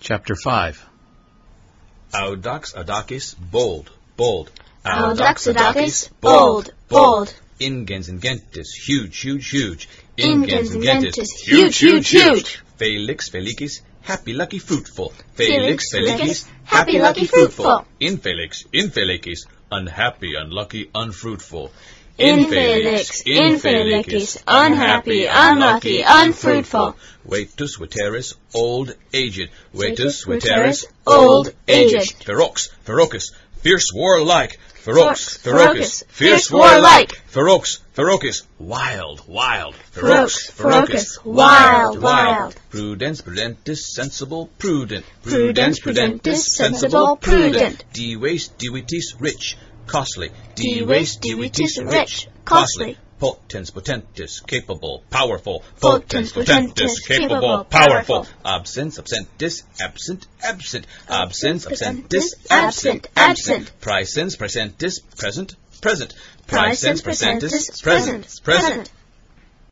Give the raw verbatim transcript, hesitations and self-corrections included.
Chapter five. Audax audacis, bold, bold. Audax audacis, bold, bold. Ingens ingentis, huge, huge, huge. Ingens ingentis, huge, huge, huge. Felix felicis, happy, lucky, fruitful. Felix felicis, happy, lucky, fruitful. Infelix, infelicis, unhappy, unlucky, unfruitful. Infelix, infelicis, unhappy, unlucky, unfruitful. Vetus veteris, old, aged. Vetus veteris, old, aged. Ferox, ferocis, fierce, warlike. Ferox, Ferox, ferocis, fierce, warlike. Ferox, ferocis, wild, wild. Ferox, ferocis, wild, wild. Prudens, prudentis, sensible, prudent. Prudens, prudentis, sensible, prudent. Dives, divitis, rich, costly. Dives, divitis, rich, costly. Potens, potentis, capable, powerful. Potens, potentis, capable, powerful. Absens, absentis, absent, absent. Absens, Absentis, absentis, absent, absent. Praesens, presentis, present, present. Praesens, presentis, present, present.